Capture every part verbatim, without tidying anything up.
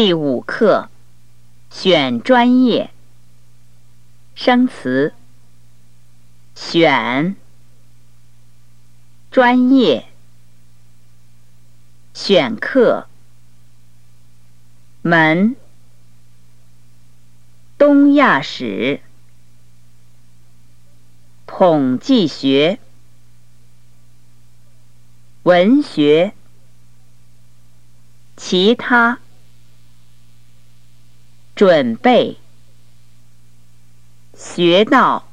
第五课，选专业。生词：选、专业、选课、门、东亚史、统计学、文学、其他、准备、学到、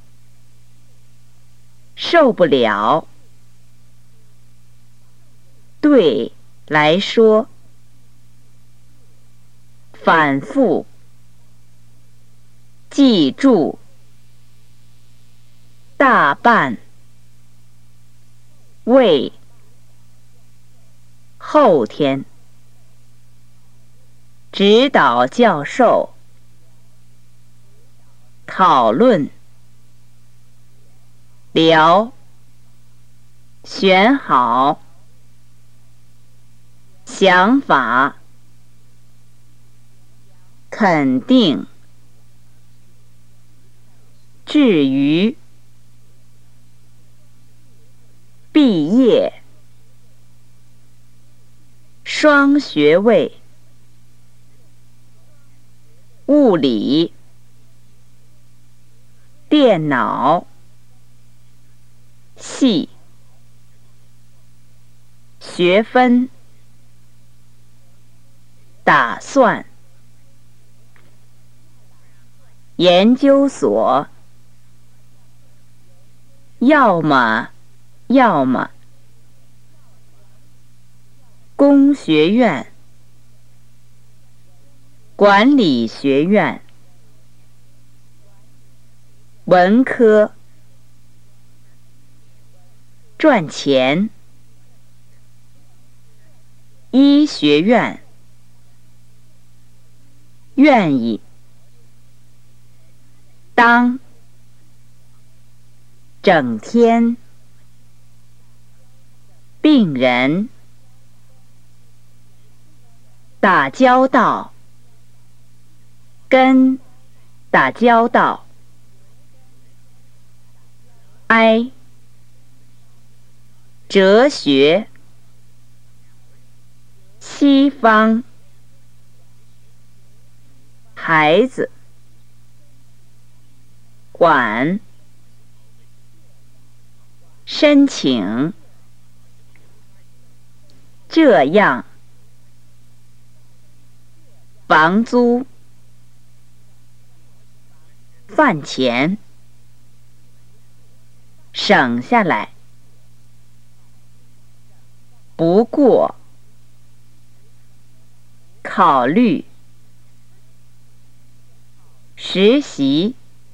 受不了、对来说、反复、记住、大半、为、后天、指导教授、讨论、聊、选好、想法、肯定、至于、毕业、双学位、物理、电脑、系、学分、打算、研究所、要么要么、工学院、管理学院、文科、赚钱、医学院、愿意、当、整天、病人、打交道、跟打交道、哀、哲学、西方、孩子、管、申请、这样、房租、饭钱、省下来、不过、考虑、实习、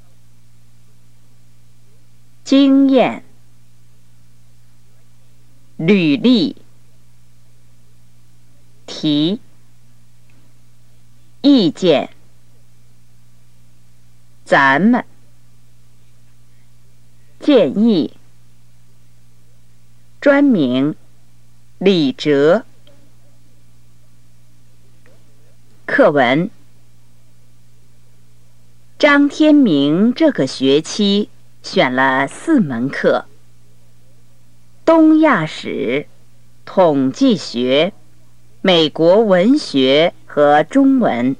经验、履历、提、意见、咱们、建议、专名、李哲。课文：张天明这个学期选了四门课：东亚史、统计学、美国文学和中文。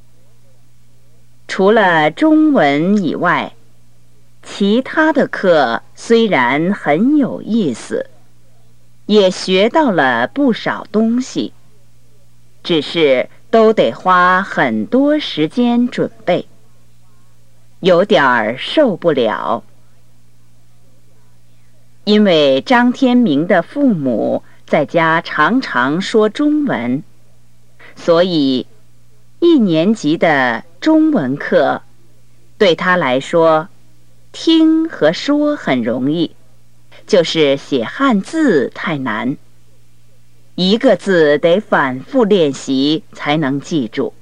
除了中文以外，其他的课虽然很有意思，也学到了不少东西，只是都得花很多时间准备，有点儿受不了。因为张天明的父母在家常常说中文，所以一年级的中文课对他来说，听和说很容易，就是写汉字太难，一个字得反复练习才能记住。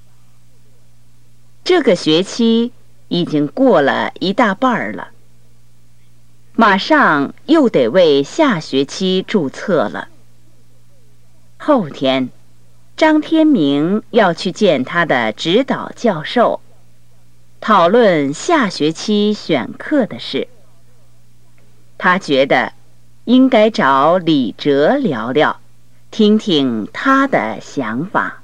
这个学期已经过了一大半了，马上又得为下学期注册了。后天张天明要去见他的指导教授，讨论下学期选课的事。他觉得应该找李哲聊聊，听听他的想法。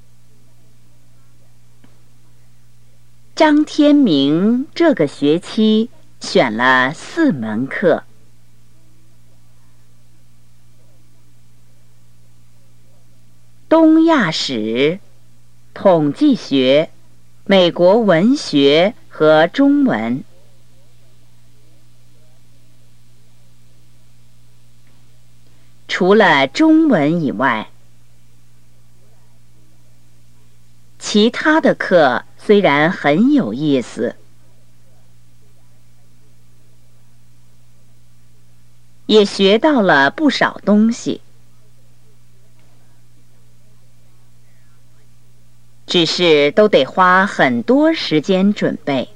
张天明这个学期选了四门课：东亚史、统计学、美国文学和中文。除了中文以外，其他的课虽然很有意思，也学到了不少东西，只是都得花很多时间准备，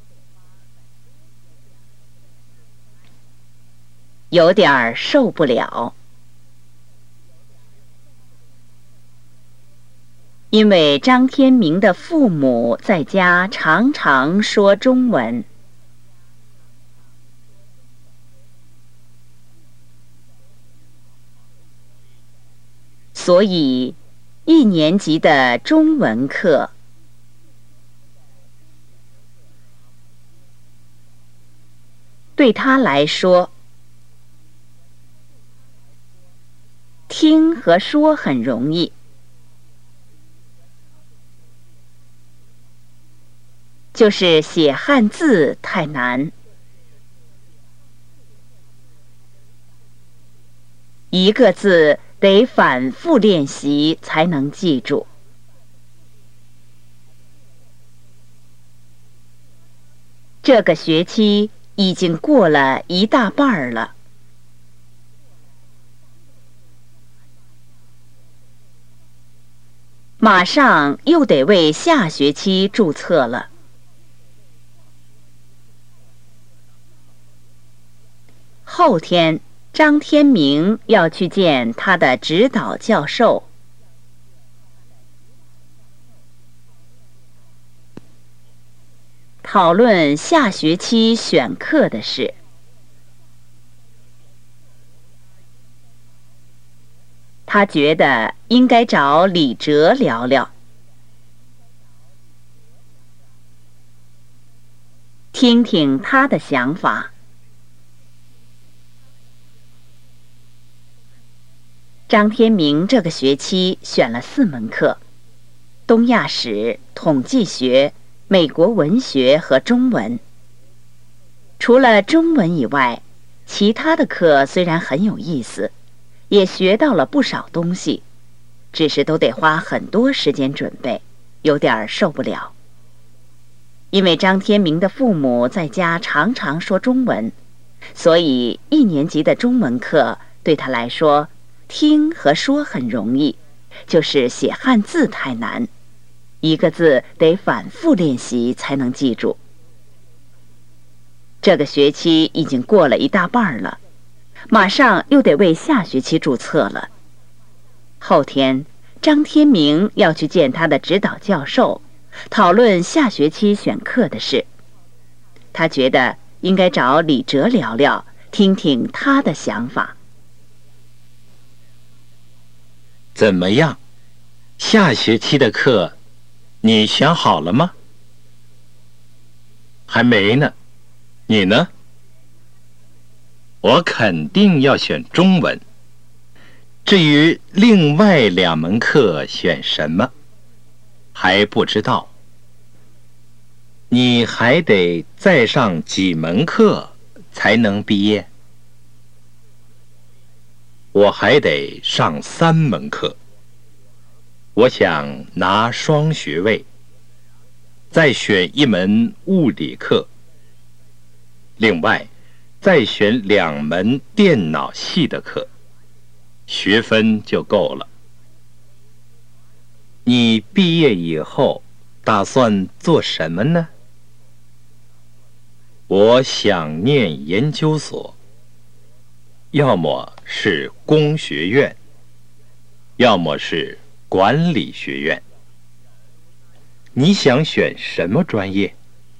有点儿受不了。因为张天明的父母在家常常说中文，所以一年级的中文课对他来说，听和说很容易，就是写汉字太难，一个字得反复练习才能记住。这个学期已经过了一大半了，马上又得为下学期注册了。后天，张天明要去见他的指导教授，讨论下学期选课的事。他觉得应该找李哲聊聊，听听他的想法。张天明这个学期选了四门课：东亚史、统计学、美国文学和中文。除了中文以外，其他的课虽然很有意思，也学到了不少东西，只是都得花很多时间准备，有点受不了。因为张天明的父母在家常常说中文，所以一年级的中文课对他来说，听和说很容易，就是写汉字太难，一个字得反复练习才能记住。这个学期已经过了一大半了，马上又得为下学期注册了。后天，张天明要去见他的指导教授，讨论下学期选课的事。他觉得应该找李哲聊聊，听听他的想法。 怎么样？下学期的课，你想好了吗？还没呢。你呢？我肯定要选中文。至于另外两门课选什么，还不知道。你还得再上几门课才能毕业？我还得上三门课。我想拿双学位，再选一门物理课，另外再选两门电脑系的课，学分就够了。你毕业以后打算做什么呢？我想念研究所，要么是工学院，要么是管理学院。你想选什么专业？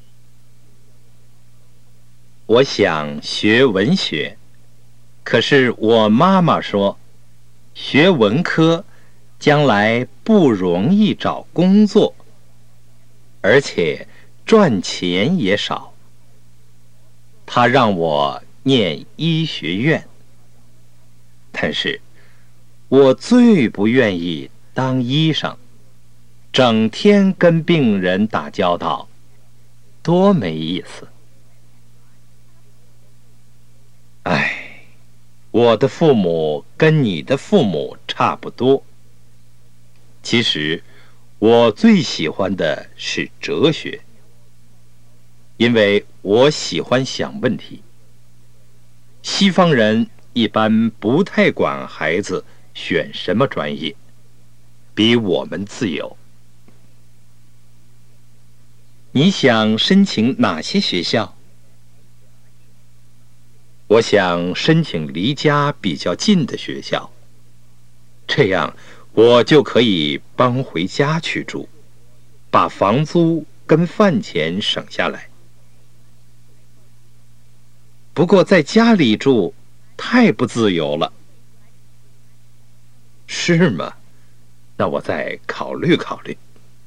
我想学文学，可是我妈妈说，学文科将来不容易找工作，而且赚钱也少。她让我念医学院，但是我最不愿意当医生，整天跟病人打交道，多没意思。唉，我的父母跟你的父母差不多。其实，我最喜欢的是哲学，因为我喜欢想问题。西方人一般不太管孩子选什么专业，比我们自由。你想申请哪些学校？我想申请离家比较近的学校，这样我就可以搬回家去住，把房租跟饭钱省下来。不过在家里住太不自由了。是吗？那我再考虑考虑。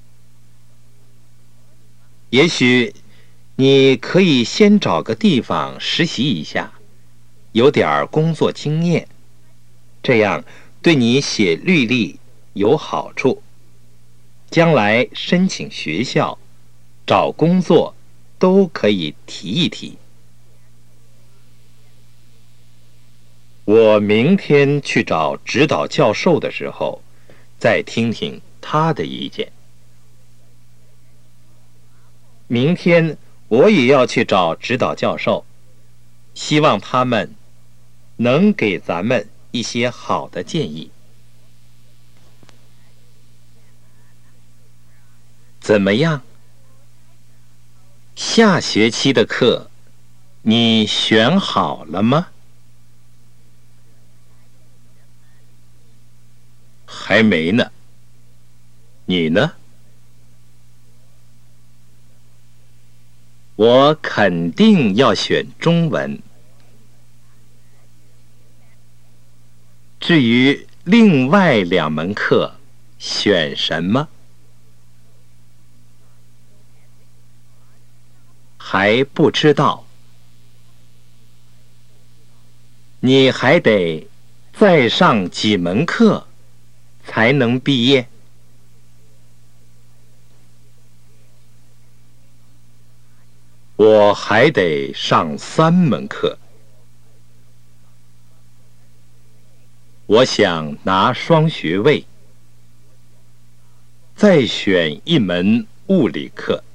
也许你可以先找个地方实习一下，有点工作经验，这样对你写履历有好处，将来申请学校、找工作都可以提一提。我明天去找指导教授的时候，再听听他的意见。明天我也要去找指导教授，希望他们能给咱们一些好的建议。怎么样？下学期的课你选好了吗？还没呢。你呢？我肯定要选中文。至于另外两门课选什么，还不知道。你还得再上几门课才能毕业？我还得上三门课。我想拿双学位，再选一门物理课，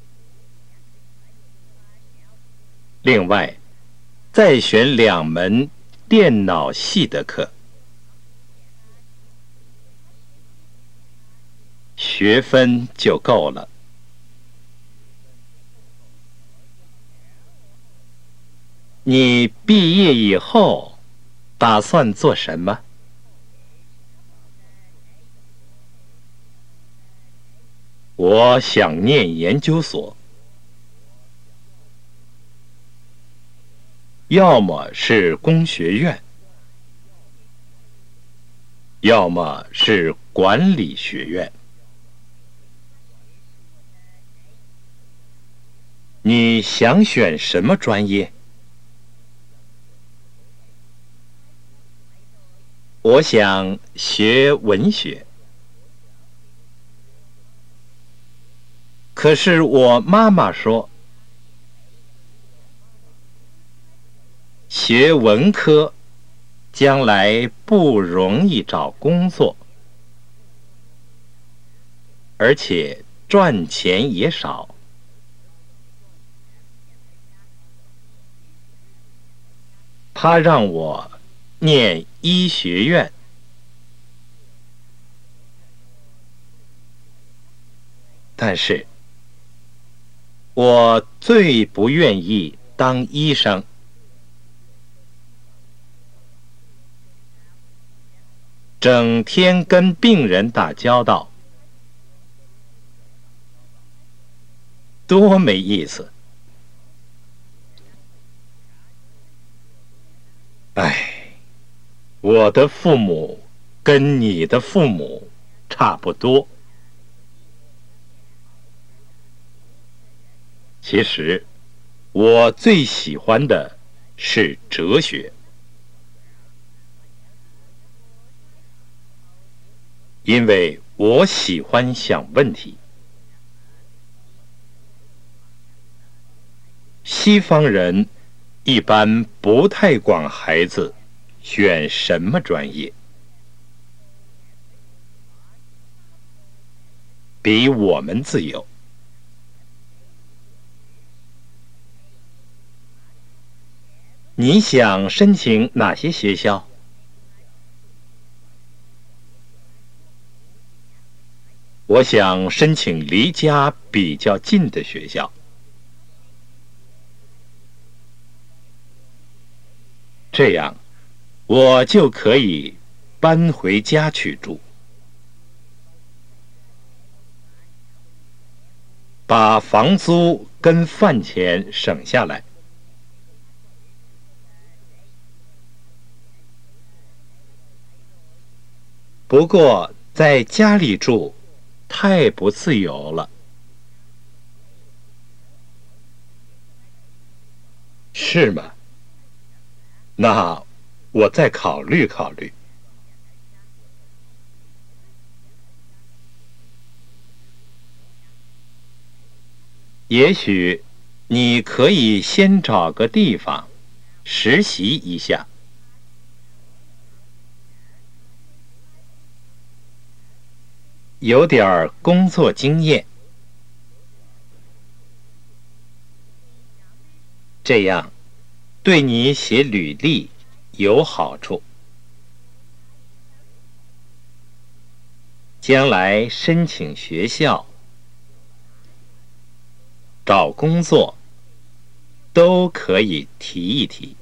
另外再选两门电脑系的课，学分就够了。你毕业以后打算做什么？我想念研究所，要么是工学院，要么是管理学院。你想选什么专业？我想学文学，可是我妈妈说，学文科将来不容易找工作，而且赚钱也少。她让我念医学院，但是我最不愿意当医生。 整天跟病人打交道，多没意思。唉，我的父母跟你的父母差不多。其实，我最喜欢的是哲学，因为我喜欢想问题。西方人一般不太管孩子选什么专业，比我们自由。你想申请哪些学校？我想申请离家比较近的学校。这样，我就可以搬回家去住，把房租跟饭钱省下来。不过，在家里住太不自由了。是吗？那我再考虑考虑。也许你可以先找个地方实习一下，有点儿工作经验，这样对你写履历有好处。将来申请学校、找工作都可以提一提。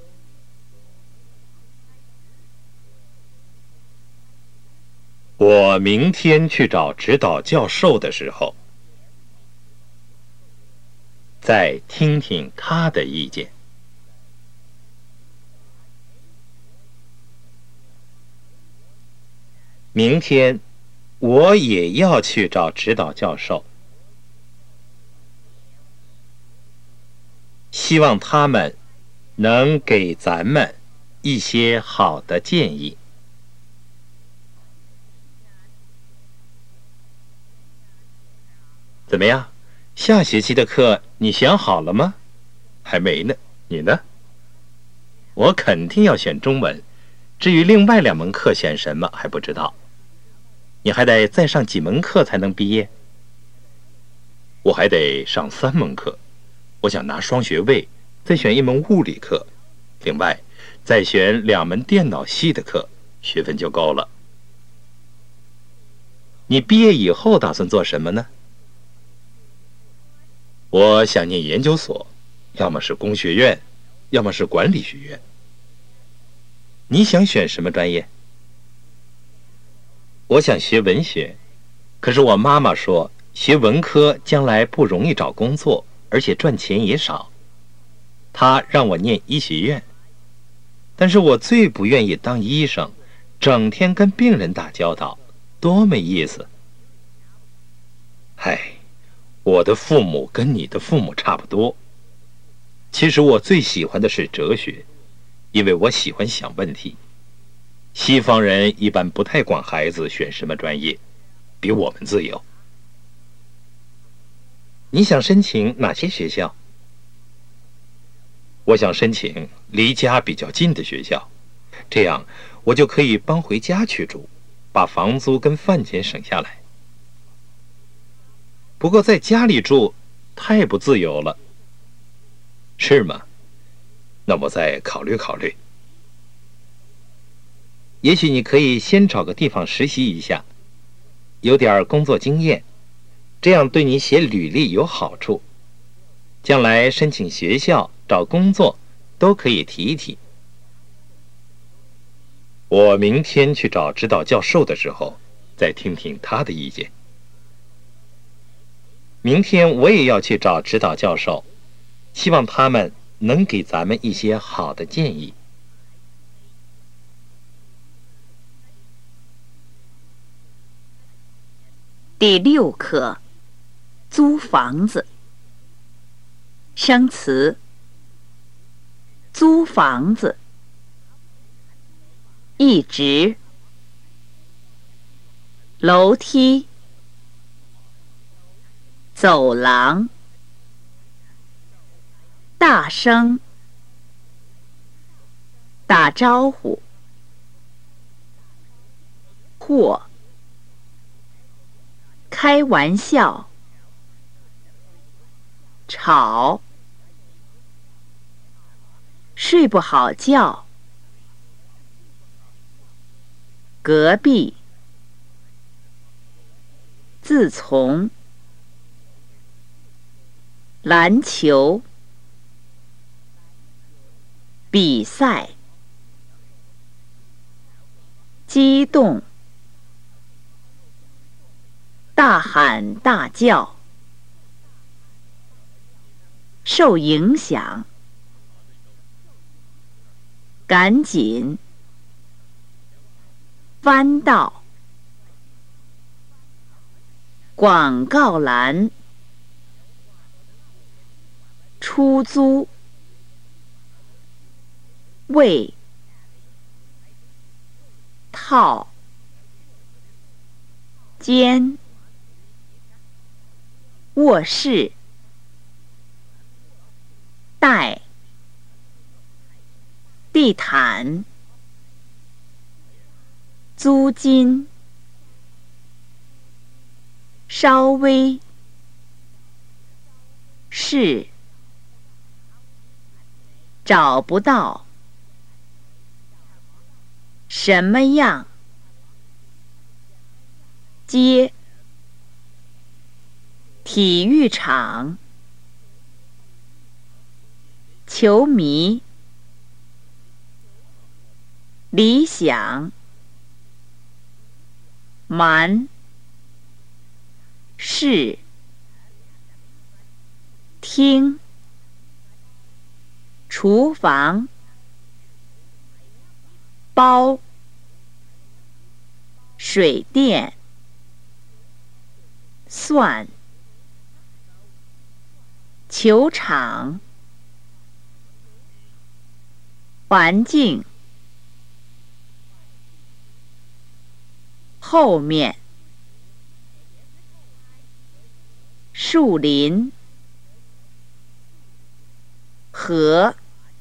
我明天去找指导教授的时候，再听听他的意见。明天我也要去找指导教授，希望他们能给咱们一些好的建议。怎么样？下学期的课你想好了吗？还没呢。你呢？我肯定要选中文，至于另外两门课选什么还不知道。你还得再上几门课才能毕业？我还得上三门课，我想拿双学位，再选一门物理课，另外再选两门电脑系的课，学分就够了。你毕业以后打算做什么呢？我想念研究所，要么是工学院，要么是管理学院。你想选什么专业？我想学文学，可是我妈妈说学文科将来不容易找工作，而且赚钱也少。她让我念医学院，但是我最不愿意当医生，整天跟病人打交道，多没意思。唉，我的父母跟你的父母差不多。其实我最喜欢的是哲学，因为我喜欢想问题。西方人一般不太管孩子选什么专业，比我们自由。你想申请哪些学校？我想申请离家比较近的学校，这样我就可以搬回家去住，把房租跟饭钱省下来。不过在家里住太不自由了，是吗？那我再考虑考虑。也许你可以先找个地方实习一下，有点工作经验，这样对你写履历有好处。将来申请学校、找工作都可以提一提。 我明天去找指导教授的时候，再听听他的意见。明天我也要去找指导教授，希望他们能给咱们一些好的建议。 第六课，租房子。生词：租房子，一直，楼梯，走廊，大声，打招呼，或，开玩笑，吵，睡不好觉，隔壁，自从，篮球，比赛，激动，大喊大叫，受影响，赶紧，翻到，广告栏，出租，喂，套，间，卧室，带，地毯，租金，稍微，是，找不到，什么样，街，体育场，球迷，理想，瞒，是，听，厨房，包，水电，算，球场，环境，后面，树林，河，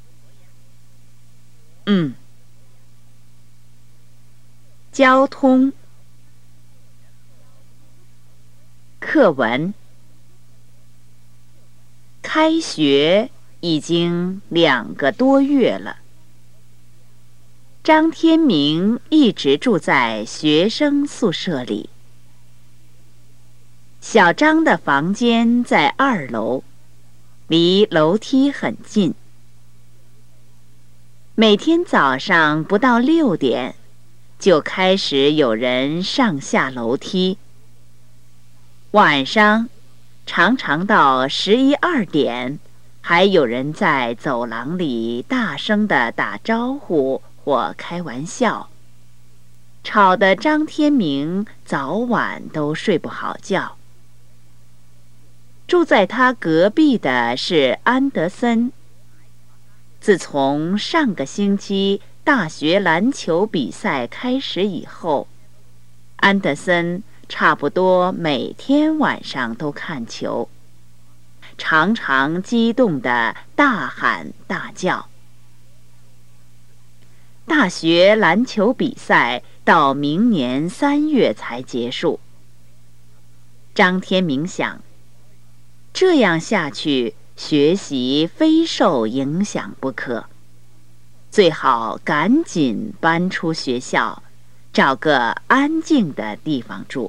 嗯，交通，课文。开学已经两个多月了。张天明一直住在学生宿舍里。小张的房间在二楼，离楼梯很近。每天早上不到六点，就开始有人上下楼梯。晚上常常到十一二点，还有人在走廊里大声地打招呼或开玩笑，吵得张天明早晚都睡不好觉。住在他隔壁的是安德森。自从上个星期大学篮球比赛开始以后，安德森差不多每天晚上都看球，常常激动地大喊大叫。大学篮球比赛到明年三月才结束。张天明想，这样下去，学习非受影响不可，最好赶紧搬出学校，找个安静的地方住。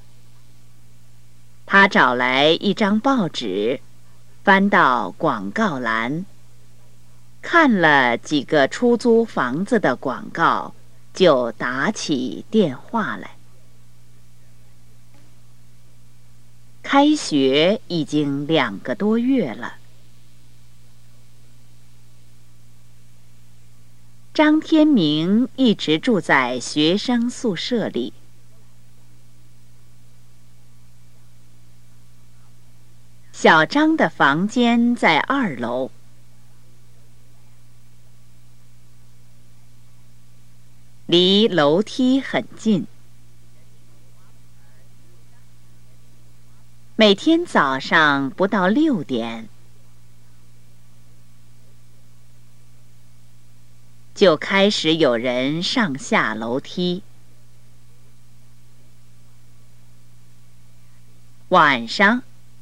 他找来一张报纸，翻到广告栏，看了几个出租房子的广告， 就打起电话来。开学已经两个多月了。张天明一直住在学生宿舍里。小张的房间在二楼。离楼梯很近。每天早上不到六点，就开始有人上下楼梯。晚上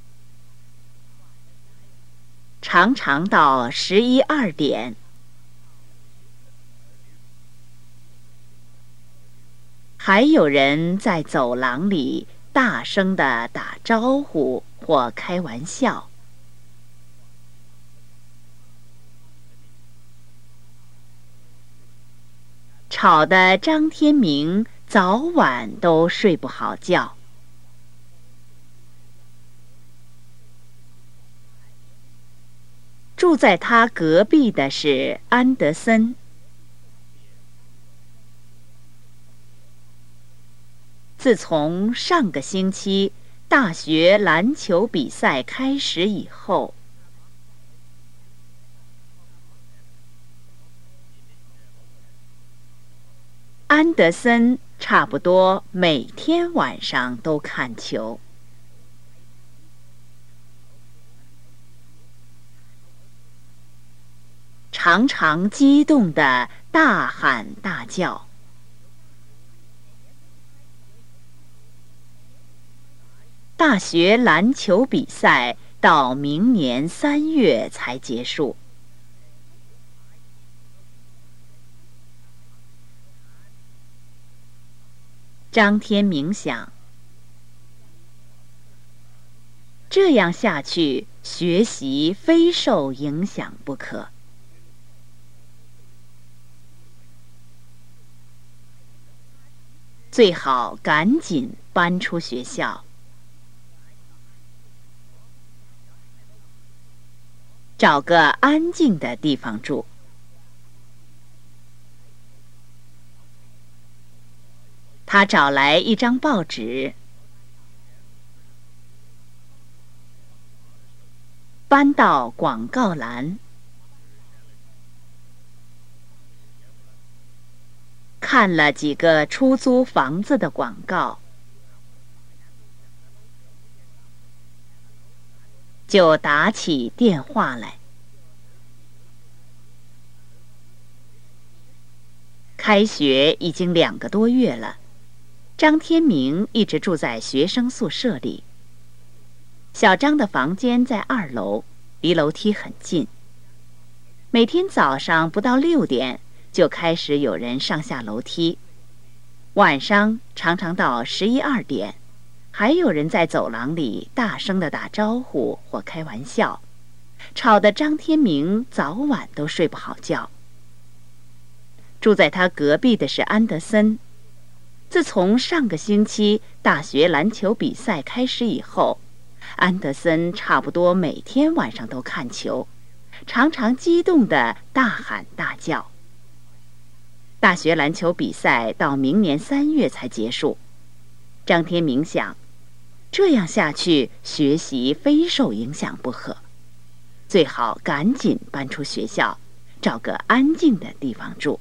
常常到十一二点。还有人在走廊里大声地打招呼或开玩笑。吵得张天明早晚都睡不好觉。住在他隔壁的是安德森。自从上个星期大学篮球比赛开始以后，安德森差不多每天晚上都看球。常常激动地大喊大叫。大学篮球比赛到明年三月才结束。张天明想，这样下去，学习非受影响不可。最好赶紧搬出学校，找个安静的地方住。他找来一张报纸，搬到广告栏，看了几个出租房子的广告，就打起电话来。开学已经两个多月了，张天明一直住在学生宿舍里。小张的房间在二楼，离楼梯很近。每天早上不到六点，就开始有人上下楼梯。晚上常常到十一二点，还有人在走廊里大声地打招呼或开玩笑，吵得张天明早晚都睡不好觉。住在他隔壁的是安德森。自从上个星期大学篮球比赛开始以后，安德森差不多每天晚上都看球，常常激动地大喊大叫。大学篮球比赛到明年三月才结束。张天明想，这样下去，学习非受影响不可，最好赶紧搬出学校，找个安静的地方住。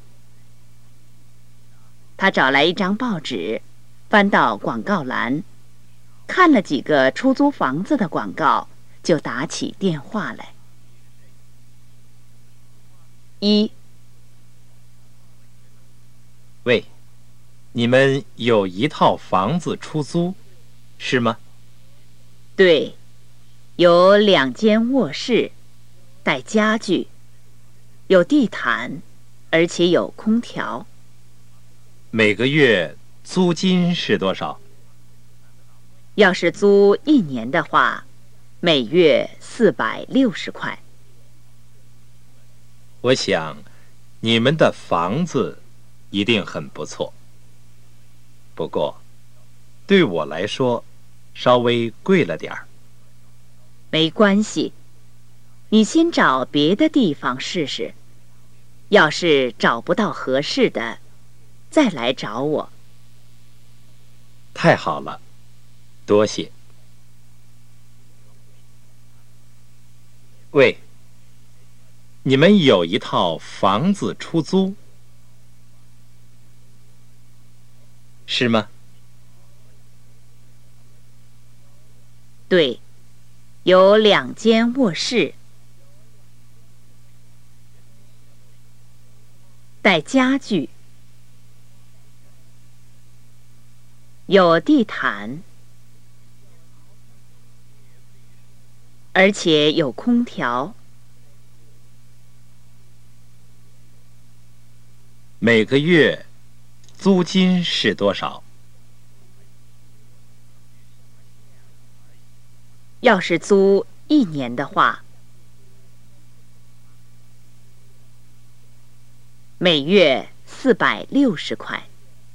他找来一张报纸，翻到广告栏，看了几个出租房子的广告，就打起电话来。一， 喂，你们有一套房子出租，是吗？ 对，有两间卧室，带家具，有地毯，而且有空调。 每个月租金是多少？ 要是租一年的话，每月四百六十块。 我想，你们的房子一定很不错。不过，对我来说，稍微贵了点儿。 没关系，你先找别的地方试试。要是找不到合适的，再来找我。 太好了，多谢。喂，你们有一套房子出租，是吗？ 对，有两间卧室，带家具，有地毯，而且有空调。 每个月租金是多少？ 要是租一年的话，每月四百六十块。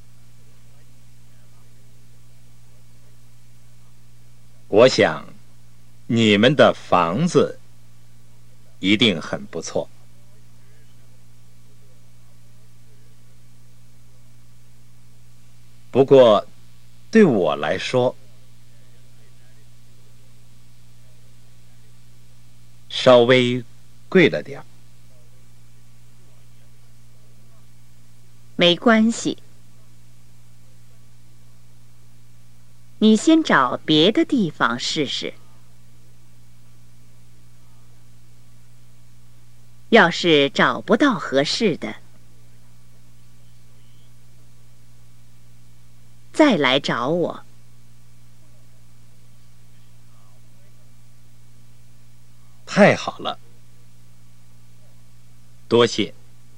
我想，你们的房子一定很不错。不过，对我来说，稍微贵了点儿。 没关系，你先找别的地方试试。要是找不到合适的，再来找我。 太好了，多谢。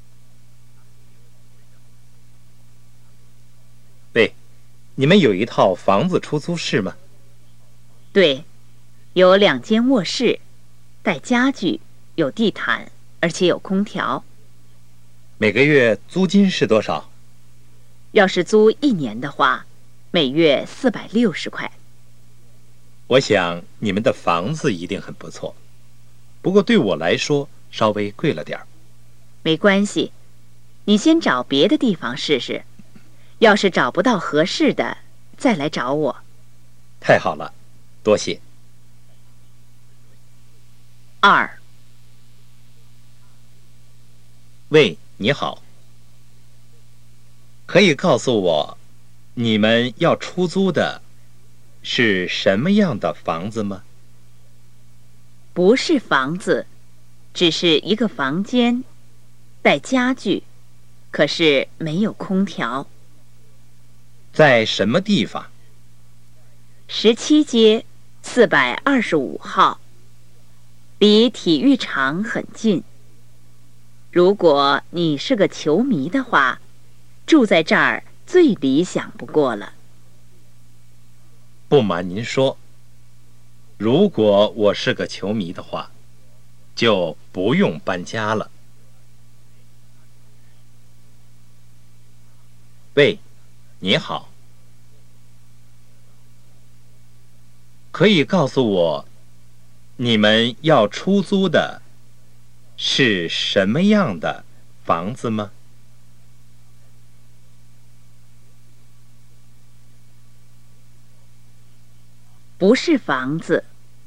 喂，你们有一套房子出租是吗？ 对，有两间卧室，带家具，有地毯，而且有空调。 每个月租金是多少？ 要是租一年的话，每月四百六十块。 我想你们的房子一定很不错，不过对我来说稍微贵了点儿。 没关系，你先找别的地方试试。要是找不到合适的，再来找我。 太好了，多谢。 二， 喂，你好，可以告诉我，你们要出租的是什么样的房子吗？ 不是房子，只是一个房间，带家具，可是没有空调。 在什么地方？ 十七街四百二十五号，离体育场很近。如果你是个球迷的话，住在这儿最理想不过了。 不瞒您说，如果我是个球迷的话，就不用搬家了。喂，你好，可以告诉我，你们要出租的是什么样的房子吗？ 不是房子，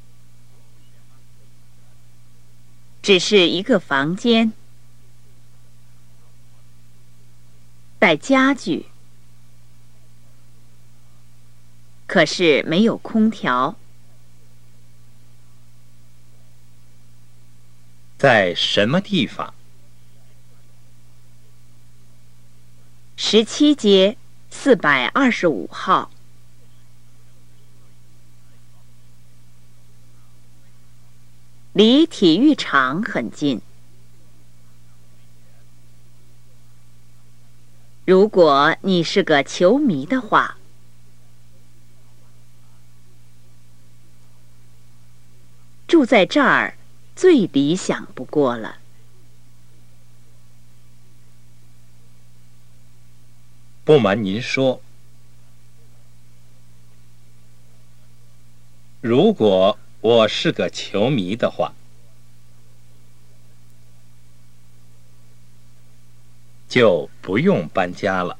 只是一个房间，带家具，可是没有空调。 在什么地方？ 十七街四百二十五号，离体育场很近。如果你是个球迷的话，住在这儿最理想不过了。 不瞒您说，如果我是个球迷的话，就不用搬家了。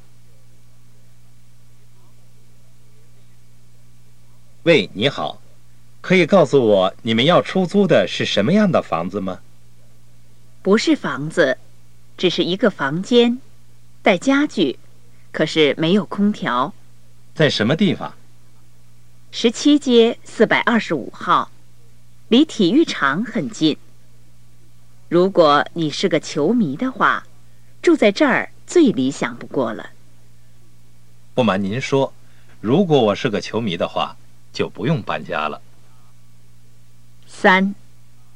喂，你好，可以告诉我你们要出租的是什么样的房子吗？ 不是房子，只是一个房间，带家具，可是没有空调。 在什么地方？ 十七街四百二十五号，离体育场很近。如果你是个球迷的话，住在这儿最理想不过了。 不瞒您说，如果我是个球迷的话，就不用搬家了。 三，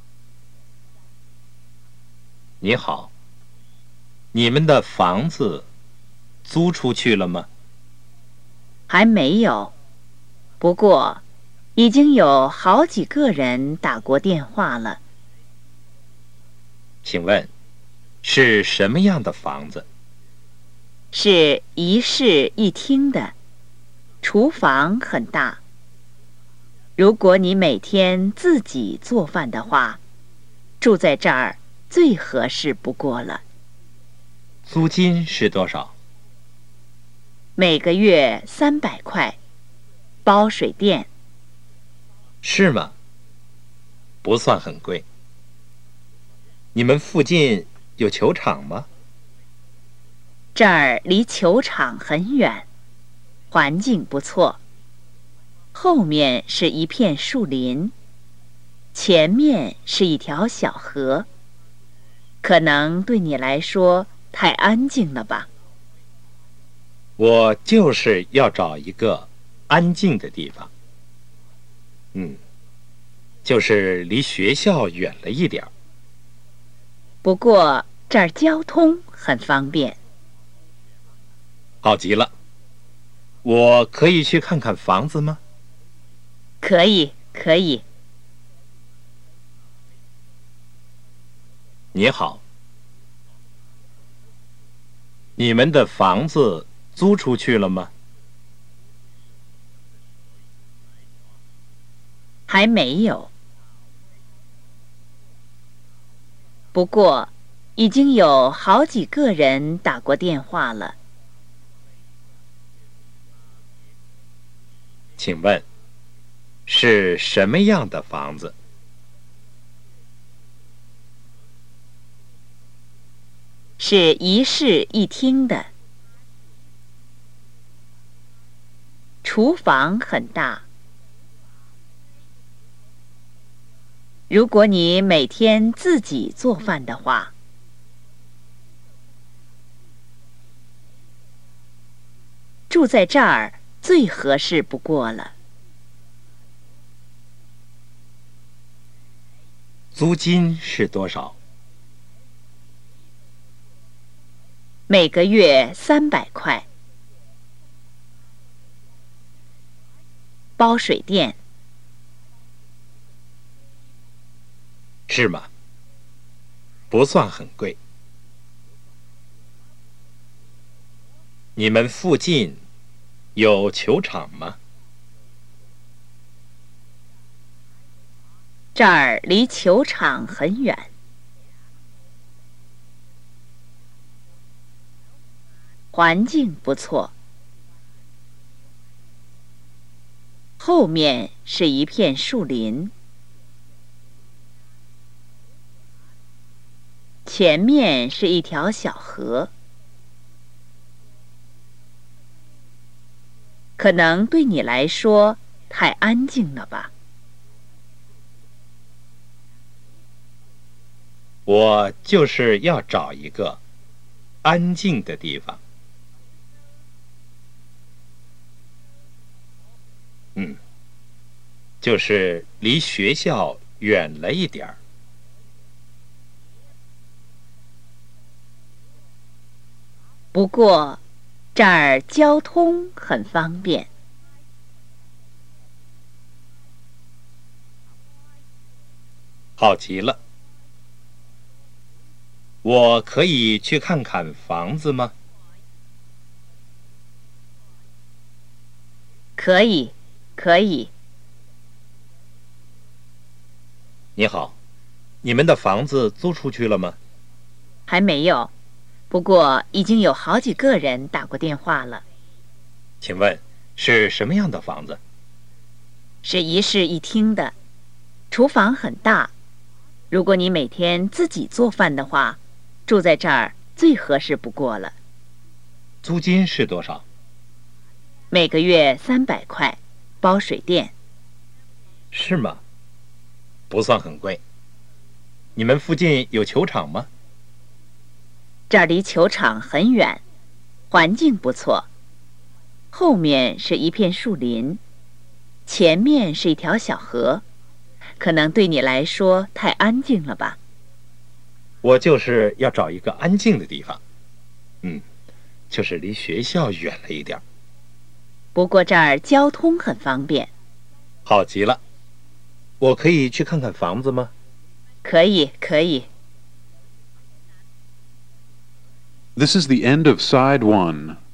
你好，你们的房子租出去了吗？ 还没有，不过已经有好几个人打过电话了。 请问，是什么样的房子？ 是一室一厅的，厨房很大。如果你每天自己做饭的话，住在这儿最合适不过了。 租金是多少？ 每个月三百块，包水电。 是吗？不算很贵。你们附近有球场吗？ 这儿离球场很远，环境不错。后面是一片树林，前面是一条小河。可能对你来说太安静了吧？ 我就是要找一个安静的地方。嗯，就是离学校远了一点儿。 不过这儿交通很方便。 好极了，我可以去看看房子吗？ 可以，可以。 你好，你们的房子租出去了吗？ 还没有，不过已经有好几个人打过电话了。 请问，是什么样的房子？ 是一室一厅的，厨房很大。如果你每天自己做饭的话，住在这儿最合适不过了。 租金是多少？ 每个月三百块，包水电。 是吗？不算很贵。你们附近有球场吗？ 这儿离球场很远，环境不错。后面是一片树林，前面是一条小河。可能对你来说太安静了吧？ 我就是要找一个安静的地方。嗯，就是离学校远了一点儿。 不过这儿交通很方便。 好极了，我可以去看看房子吗？ 可以，可以。 你好，你们的房子租出去了吗？ 还没有，不过已经有好几个人打过电话了。 请问是什么样的房子？ 是一室一厅的，厨房很大。如果你每天自己做饭的话，住在这儿最合适不过了。 租金是多少？ 每个月三百块，包水电。 是吗？不算很贵。你们附近有球场吗？ 这儿离球场很远，环境不错。后面是一片树林，前面是一条小河，可能对你来说太安静了吧？ 我就是要找一个安静的地方。嗯，就是离学校远了一点。 不过这儿交通很方便。 好极了。我可以去看看房子吗？ 可以，可以。 This is the end of side one.